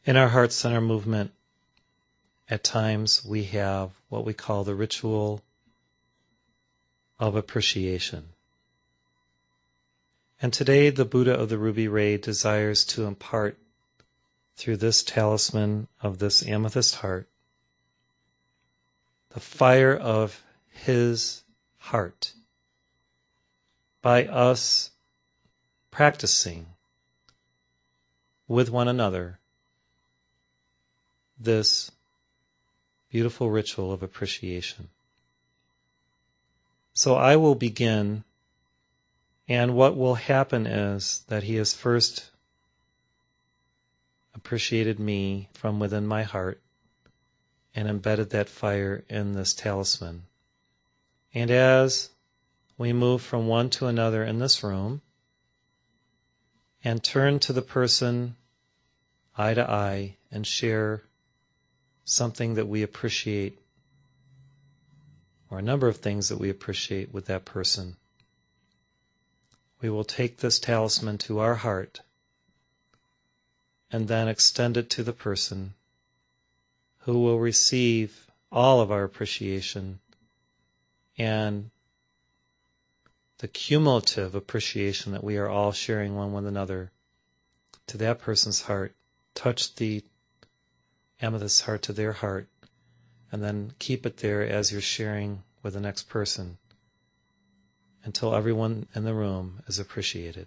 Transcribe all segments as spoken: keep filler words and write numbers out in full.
In our Heart Center movement, at times we have what we call the ritual of appreciation. And today the Buddha of the Ruby Ray desires to impart through this talisman of this amethyst heart the fire of his heart by us practicing with one another this beautiful ritual of appreciation. So I will begin, and what will happen is that he has first appreciated me from within my heart and embedded that fire in this talisman. And as we move from one to another in this room and turn to the person eye to eye and share something that we appreciate, or a number of things that we appreciate with that person, we will take this talisman to our heart and then extend it to the person who will receive all of our appreciation and the cumulative appreciation that we are all sharing one with another to that person's heart. Touch the amethyst heart to their heart, and then keep it there as you're sharing with the next person until everyone in the room is appreciated.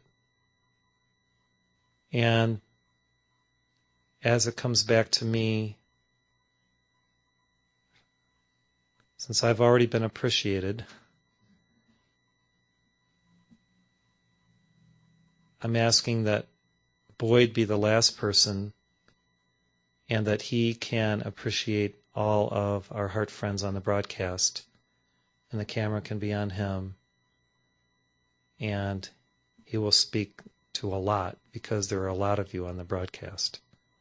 And as it comes back to me, since I've already been appreciated, I'm asking that Boyd be the last person and that he can appreciate all of our heart friends on the broadcast, and the camera can be on him, and he will speak to a lot because there are a lot of you on the broadcast.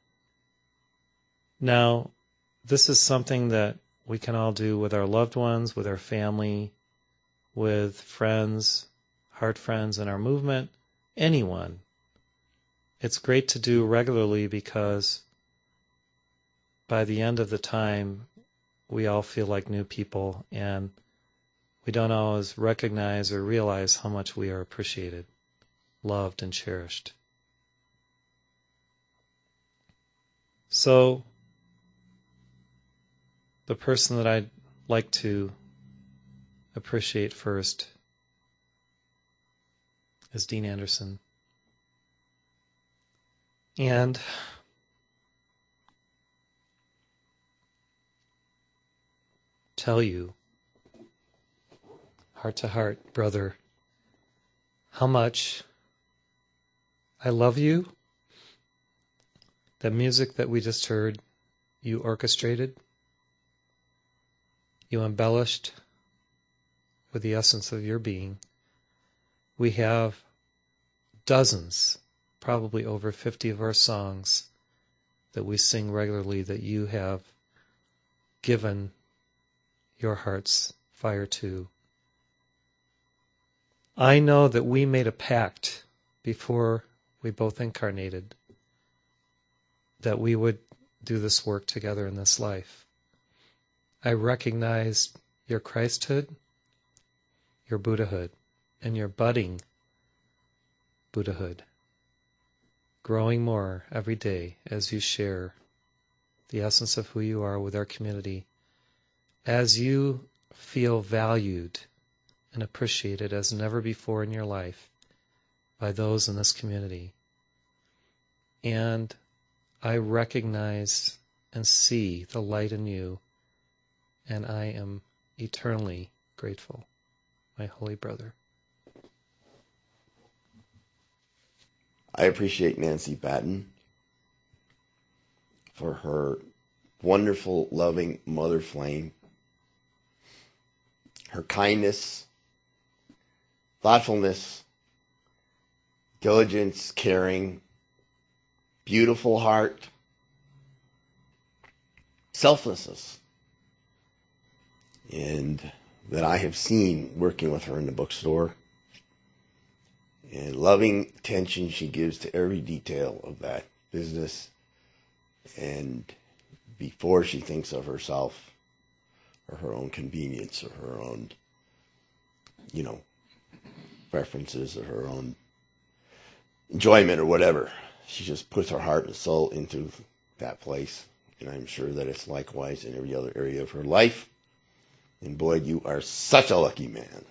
Now, this is something that we can all do with our loved ones, with our family, with friends, heart friends in our movement, anyone. It's great to do regularly because by the end of the time, we all feel like new people, and we don't always recognize or realize how much we are appreciated, loved, and cherished. So, the person that I'd like to appreciate first is Dean Anderson. And tell you, heart to heart, brother, how much I love you. The music that we just heard, you orchestrated, you embellished with the essence of your being. We have dozens, probably over fifty of our songs that we sing regularly that you have given your heart's fire to. I know that we made a pact before we both incarnated that we would do this work together in this life. I recognized your Christhood, your Buddhahood, and your budding Buddhahood, growing more every day as you share the essence of who you are with our community, as you feel valued and appreciated as never before in your life by those in this community. And I recognize and see the light in you, and I am eternally grateful, my holy brother. I appreciate Nancy Batten for her wonderful, loving mother flame, her kindness, thoughtfulness, diligence, caring, beautiful heart, selflessness, and that I have seen working with her in the bookstore, and loving attention she gives to every detail of that business, And before she thinks of herself or her own convenience or her own, you know, preferences or her own enjoyment or whatever, she just puts her heart and soul into that place. And I'm sure that it's likewise in every other area of her life. And Boyd, you are such a lucky man.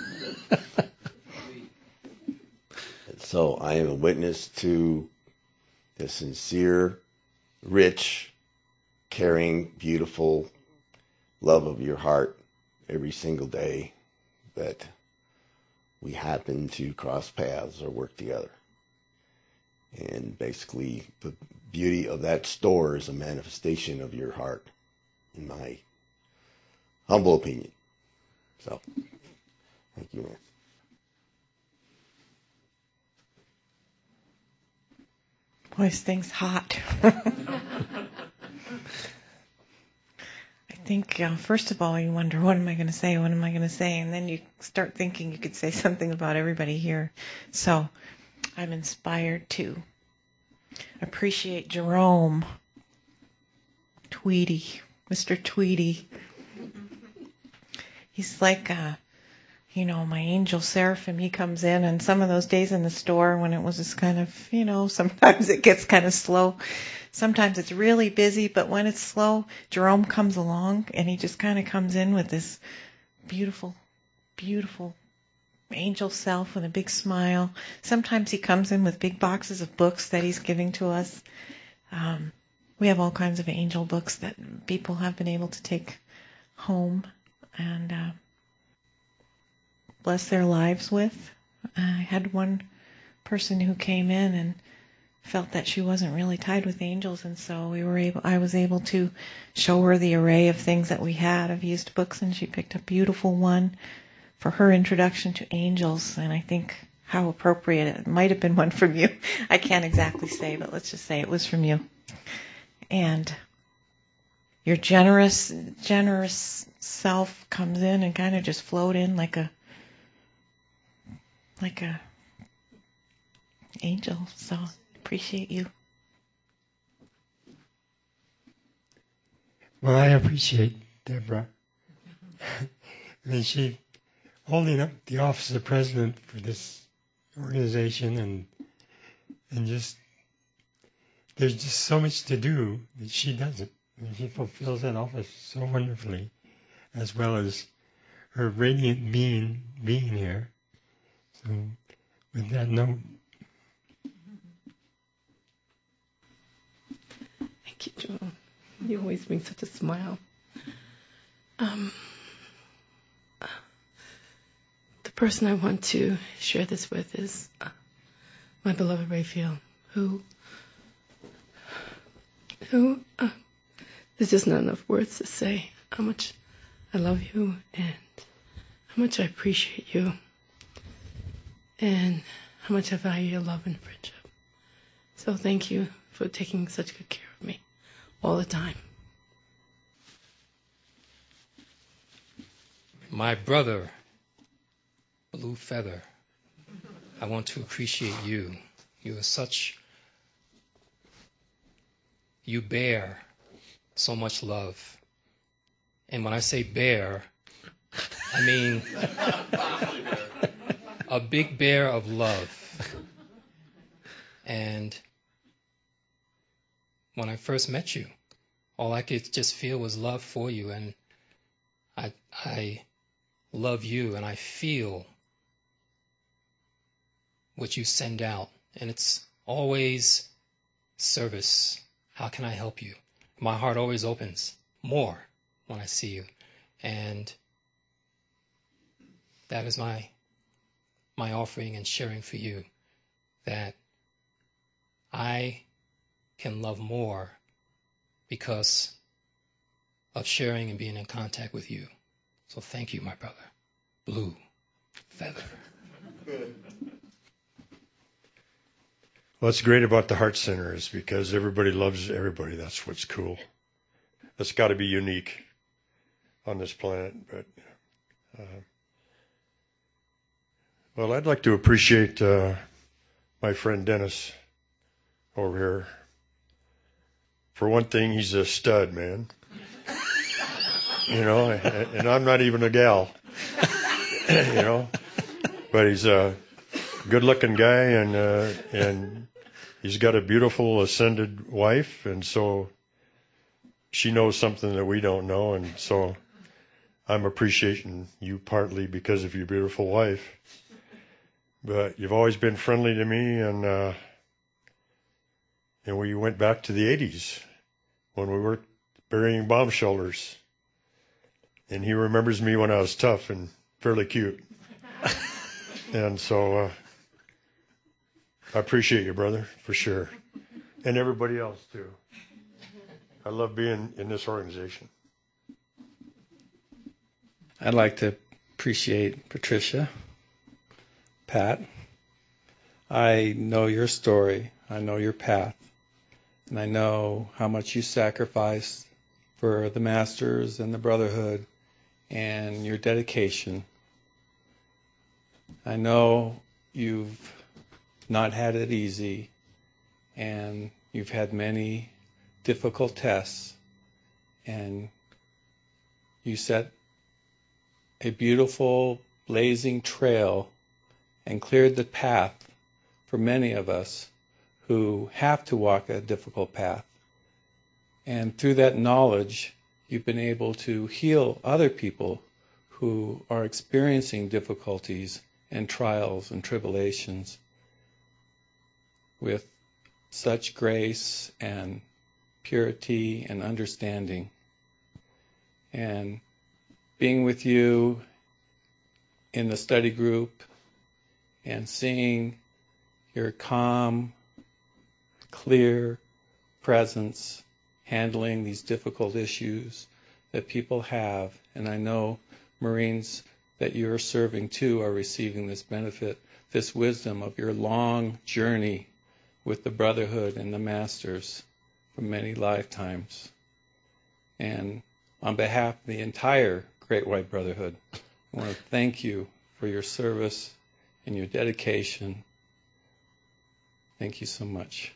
And so I am a witness to the sincere, rich, caring, beautiful love of your heart every single day that we happen to cross paths or work together. And basically, the beauty of that store is a manifestation of your heart, in my humble opinion. So, thank you, man. Boy, this thing's hot. I think, uh, first of all, you wonder, what am I going to say? What am I going to say? And then you start thinking you could say something about everybody here. So I'm inspired to appreciate Jerome Tweedy, Mister Tweedy. He's like, uh, you know, my angel seraphim. He comes in, and some of those days in the store when it was just kind of, you know, sometimes it gets kind of slow. Sometimes it's really busy, but when it's slow, Jerome comes along, and he just kind of comes in with this beautiful, beautiful angel self with a big smile. Sometimes he comes in with big boxes of books that he's giving to us. Um, we have all kinds of angel books that people have been able to take home and uh, bless their lives with. I had one person who came in and felt that she wasn't really tied with angels, and so we were able. I was able to show her the array of things that we had of used books, and she picked a beautiful one for her introduction to angels. And I think how appropriate it might have been one from you. I can't exactly say, but let's just say it was from you. And your generous, generous self comes in and kind of just flowed in like a, like a angel. So appreciate you. Well, I appreciate Deborah. I mean, she holding up the office of president for this organization, and and just there's just so much to do that she doesn't. I mean, she fulfills that office so wonderfully, as well as her radiant being being here. So, with that note. Thank you, Joel. You always bring such a smile. Um, uh, the person I want to share this with is uh, my beloved Raphael, who, who, uh, there's just not enough words to say how much I love you and how much I appreciate you and how much I value your love and friendship. So thank you for taking such good care of me all the time. My brother, Blue Feather, I want to appreciate you. You are such, you bear so much love. And when I say bear, I mean a big bear of love. And when I first met you, all I could just feel was love for you, and I I love you, and I feel what you send out, and it's always service. How can I help you? My heart always opens more when I see you, and that is my my offering and sharing for you, that I can love more because of sharing and being in contact with you. So thank you, my brother. Blue Feather. What's great about the Heart Center is because everybody loves everybody. That's what's cool. That's got to be unique on this planet. But uh, well, I'd like to appreciate uh, my friend Dennis over here For one thing, he's a stud, man. You know, and, and I'm not even a gal. You know, but he's a good-looking guy, and uh, and he's got a beautiful ascended wife, and so she knows something that we don't know, and so I'm appreciating you partly because of your beautiful wife. But you've always been friendly to me, and uh, and we went back to the eighties when we were burying bomb shelters, and he remembers me when I was tough and fairly cute, and so uh, I appreciate you, brother, for sure, and everybody else too. I love being in this organization. I'd like to appreciate Patricia, Pat. I know your story. I know your path. And I know how much you sacrificed for the Masters and the Brotherhood and your dedication. I know you've not had it easy, and you've had many difficult tests, and you set a beautiful, blazing trail and cleared the path for many of us who have to walk a difficult path. And through that knowledge, you've been able to heal other people who are experiencing difficulties and trials and tribulations with such grace and purity and understanding. And being with you in the study group and seeing your calm, clear presence handling these difficult issues that people have, and I know Marines that you're serving too are receiving this benefit, this wisdom of your long journey with the Brotherhood and the Masters for many lifetimes. And on behalf of the entire Great White Brotherhood, I want to thank you for your service and your dedication. Thank you so much.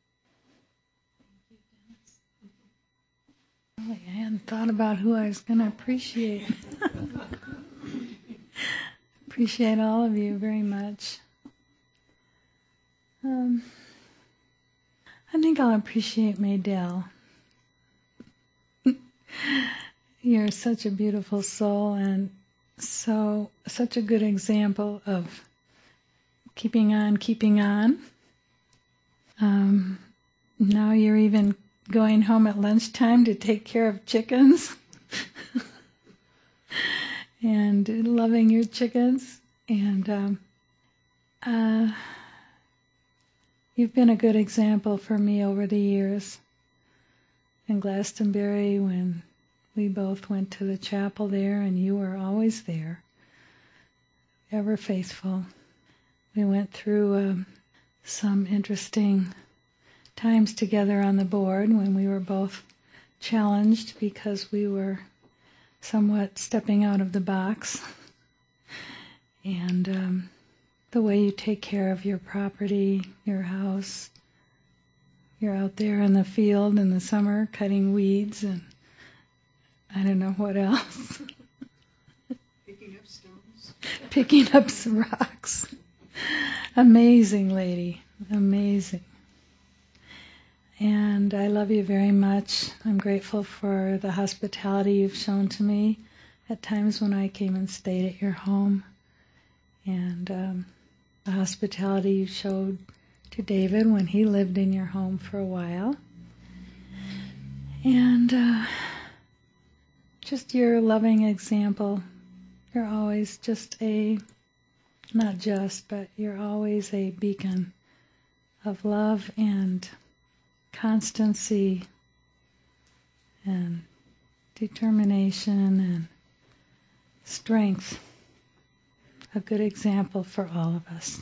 Really, I hadn't thought about who I was going to appreciate. Appreciate all of you very much. Um, I think I'll appreciate Maydell. You're such a beautiful soul and so such a good example of keeping on, keeping on. Um, now you're even going home at lunchtime to take care of chickens and loving your chickens. And um, uh, you've been a good example for me over the years. In Glastonbury, when we both went to the chapel there, and you were always there, ever faithful. We went through um, some interesting times together on the board when we were both challenged because we were somewhat stepping out of the box. And um, the way you take care of your property, your house, you're out there in the field in the summer cutting weeds and I don't know what else. Picking up stones. Picking up some rocks. Amazing lady. Amazing. And I love you very much. I'm grateful for the hospitality you've shown to me at times when I came and stayed at your home. And um, the hospitality you showed to David when he lived in your home for a while. And uh, just your loving example. You're always just a, not just, but you're always a beacon of love and constancy and determination and strength. A good example for all of us.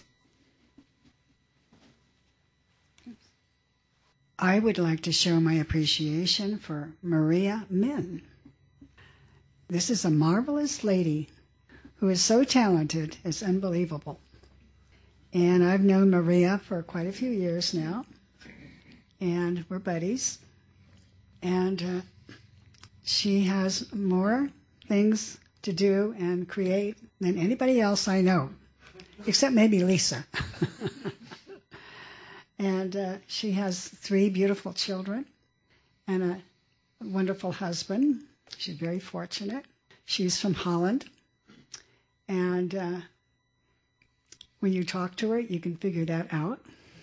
I would like to show my appreciation for Maria Min. This is a marvelous lady who is so talented, it's unbelievable. And I've known Maria for quite a few years now, and we're buddies. And uh, she has more things to do and create than anybody else I know, except maybe Lisa. And uh, she has three beautiful children and a wonderful husband. She's very fortunate. She's from Holland. And uh, when you talk to her, you can figure that out.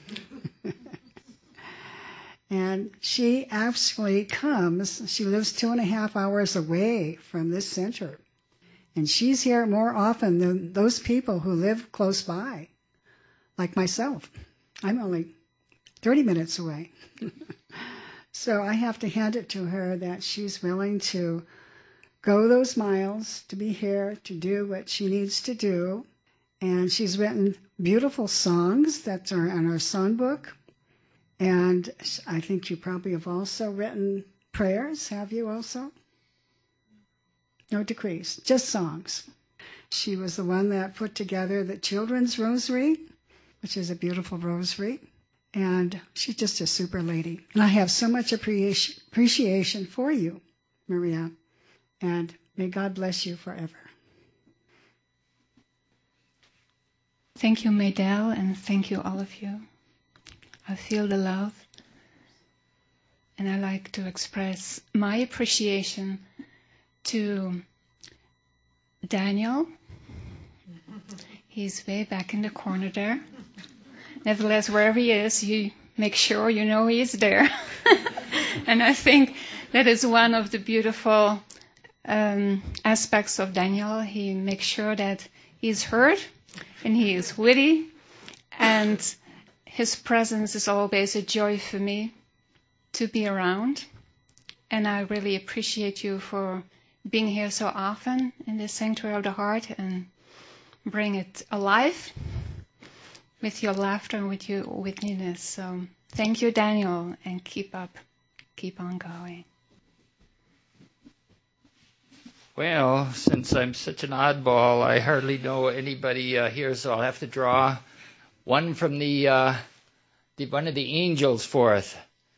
And she actually comes, she lives two and a half hours away from this center. And she's here more often than those people who live close by, like myself. I'm only thirty minutes away. So I have to hand it to her that she's willing to go those miles to be here to do what she needs to do. And she's written beautiful songs that are in our songbook. And I think you probably have also written prayers, have you also? No decrees, just songs. She was the one that put together the children's rosary, which is a beautiful rosary. And she's just a super lady. And I have so much appreci- appreciation for you, Maria. And may God bless you forever. Thank you, Maydell, and thank you, all of you. I feel the love. And I like to express my appreciation to Daniel. He's way back in the corner there. Nevertheless, wherever he is, you make sure you know he is there. And I think that is one of the beautiful um, aspects of Daniel. He makes sure that he's heard and he is witty, and his presence is always a joy for me to be around. And I really appreciate you for being here so often in the Sanctuary of the Heart and bring it alive with your laughter and with your wittiness. So thank you, Daniel, and keep up, keep on going. Well, since I'm such an oddball, I hardly know anybody uh, here, so I'll have to draw one from the, uh, the one of the angels forth.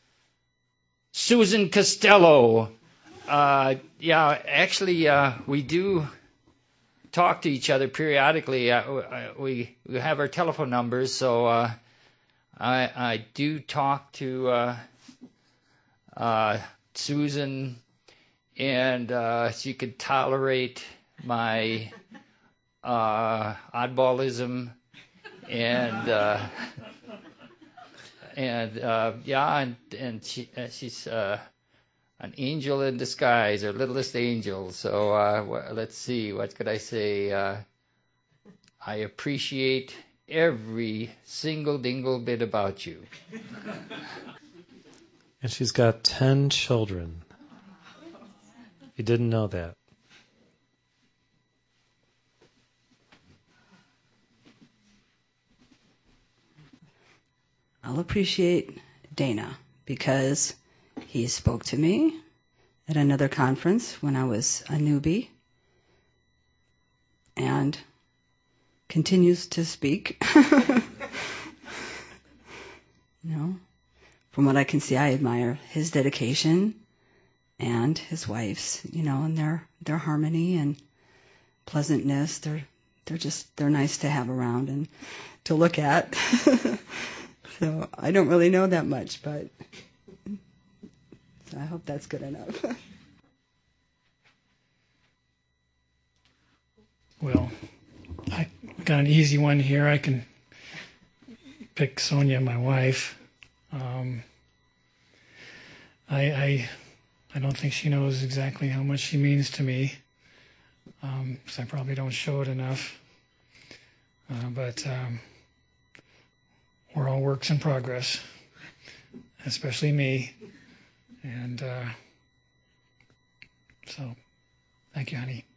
Susan Costello. Uh, yeah, actually, uh, we do talk to each other periodically. Uh, we we have our telephone numbers, so uh, I I do talk to uh, uh, Susan, and uh, she could tolerate my uh, oddballism, and uh, and uh, yeah, and and she uh, she's uh, an angel in disguise, her littlest angel. So uh, let's see, what could I say? Uh, I appreciate every single dingle bit about you. And she's got ten children. You didn't know that. I'll appreciate Dana because he spoke to me at another conference when I was a newbie and continues to speak. You know, from what I can see, I admire his dedication and his wife's, you know, and their their harmony and pleasantness. They're they're just they're nice to have around and to look at. So I don't really know that much, but so I hope that's good enough. Well, I got an easy one here. I can pick Sonia, my wife. Um, I, I I don't think she knows exactly how much she means to me, um, because I probably don't show it enough. Uh, but um, we're all works in progress, especially me. And uh, so, thank you, honey.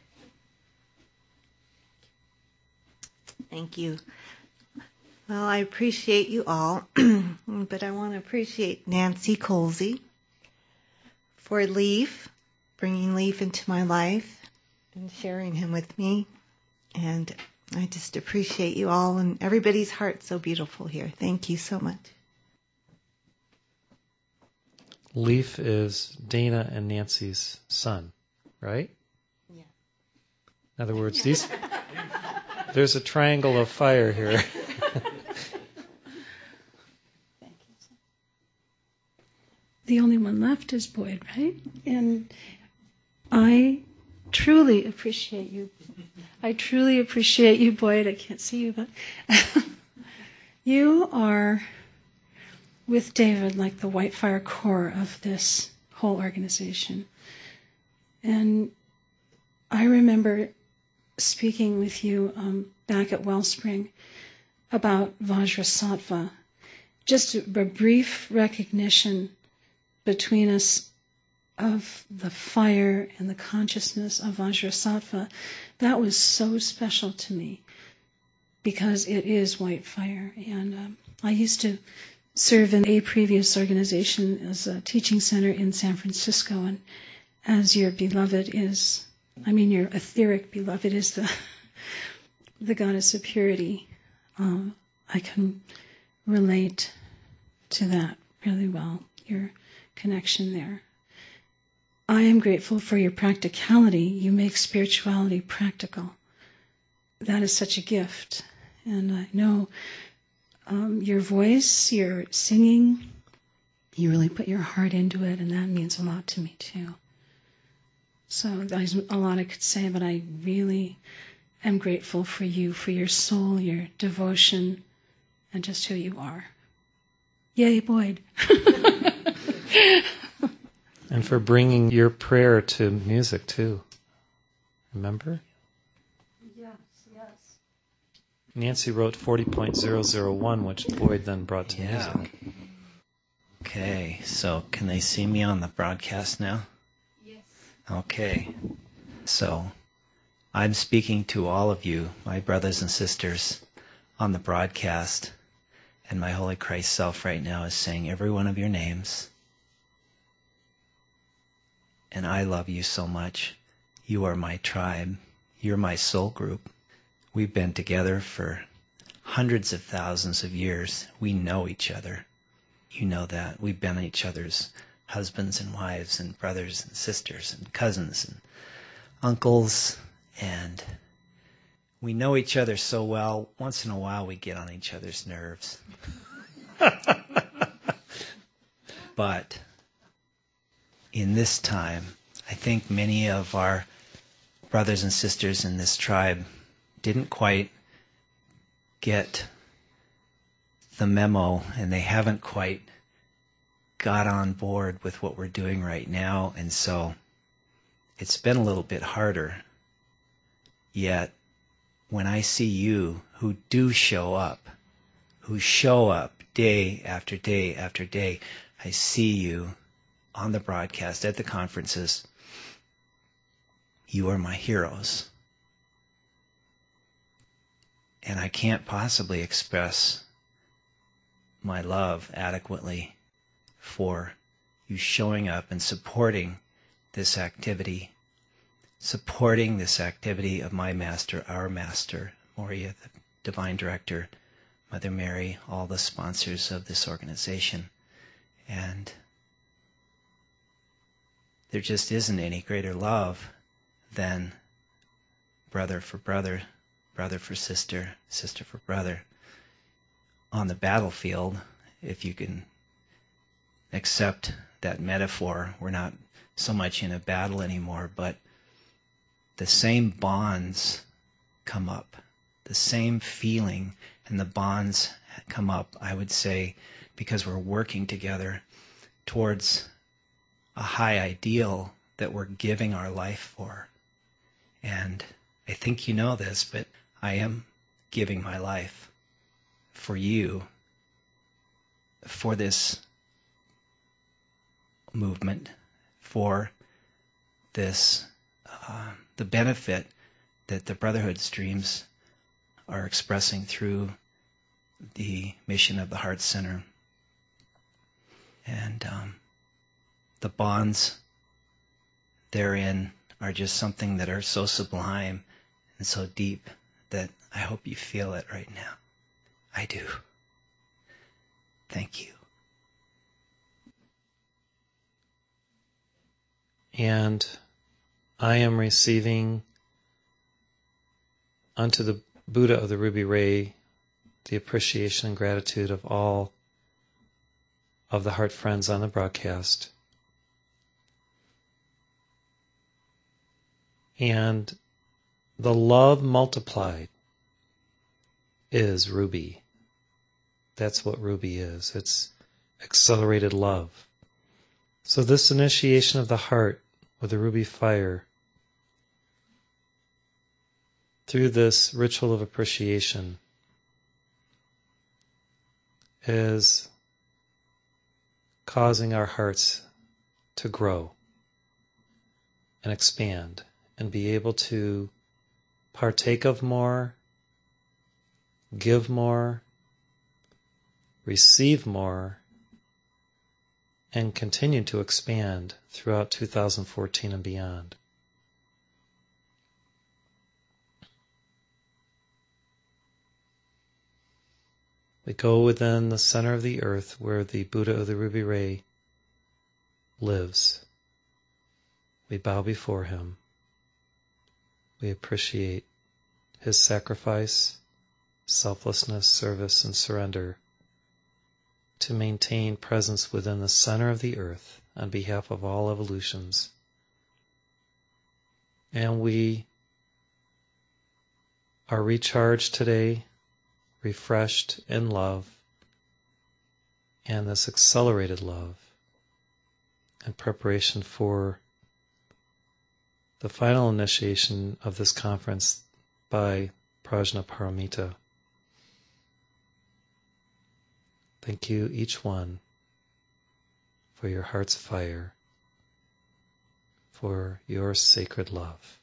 Thank you. Well, I appreciate you all, but I want to appreciate Nancy Colsey for Leaf, bringing Leaf into my life and sharing him with me. And I just appreciate you all, and everybody's heart's so beautiful here. Thank you so much. Leaf is Dana and Nancy's son, right? Yeah. In other words, these there's a triangle of fire here. The only one left is Boyd, right? And I truly appreciate you. I truly appreciate you, Boyd. I can't see you, but you are with David like the White Fire core of this whole organization. And I remember speaking with you um, back at Wellspring about Vajrasattva, just a, a brief recognition between us of the fire and the consciousness of Vajrasattva. That was so special to me because it is white fire. And um, I used to serve in a previous organization as a teaching center in San Francisco, and as your beloved is, I mean your etheric beloved is the the goddess of purity, um, I can relate to that really well, your connection there. I am grateful for your practicality. You make spirituality practical. That is such a gift. And I know um, your voice, your singing, you really put your heart into it, and that means a lot to me too. So there's a lot I could say, but I really am grateful for you, for your soul, your devotion, and just who you are. Yay, Boyd. And for bringing your prayer to music too. Remember? Yes, yes. Nancy wrote forty point zero zero one, which Boyd then brought to Yeah. music. Okay, so can they see me on the broadcast now? Yes. Okay, so I'm speaking to all of you, my brothers and sisters, on the broadcast, and my Holy Christ Self right now is saying every one of your names. And I love you so much. You are my tribe. You're my soul group. We've been together for hundreds of thousands of years. We know each other. You know that. We've been each other's husbands and wives and brothers and sisters and cousins and uncles. And we know each other so well. Once in a while we get on each other's nerves. But in this time, I think many of our brothers and sisters in this tribe didn't quite get the memo, and they haven't quite got on board with what we're doing right now, and so it's been a little bit harder. Yet, when I see you who do show up, who show up day after day after day, I see you on the broadcast, at the conferences. You are my heroes. And I can't possibly express my love adequately for you showing up and supporting this activity, supporting this activity of my master, our master, Moria, the divine director, Mother Mary, all the sponsors of this organization. And there just isn't any greater love than brother for brother, brother for sister, sister for brother. On the battlefield, if you can accept that metaphor, we're not so much in a battle anymore, but the same bonds come up. The same feeling and the bonds come up, I would say, because we're working together towards a high ideal that we're giving our life for. And I think you know this, but I am giving my life for you, for this movement, for this, uh, the benefit that the Brotherhood streams are expressing through the mission of the Heart Center. And um, the bonds therein are just something that are so sublime and so deep that I hope you feel it right now. I do. Thank you. And I am receiving unto the Buddha of the Ruby Ray the appreciation and gratitude of all of the heart friends on the broadcast. And the love multiplied is Ruby. That's what Ruby is. It's accelerated love. So this initiation of the heart with the Ruby fire, through this ritual of appreciation, is causing our hearts to grow and expand and be able to partake of more, give more, receive more, and continue to expand throughout two thousand fourteen and beyond. We go within the center of the earth where the Buddha of the Ruby Ray lives. We bow before him. We appreciate his sacrifice, selflessness, service, and surrender to maintain presence within the center of the earth on behalf of all evolutions. And we are recharged today, refreshed in love, and this accelerated love in preparation for the final initiation of this conference by Prajnaparamita. Thank you, each one, for your heart's fire, for your sacred love.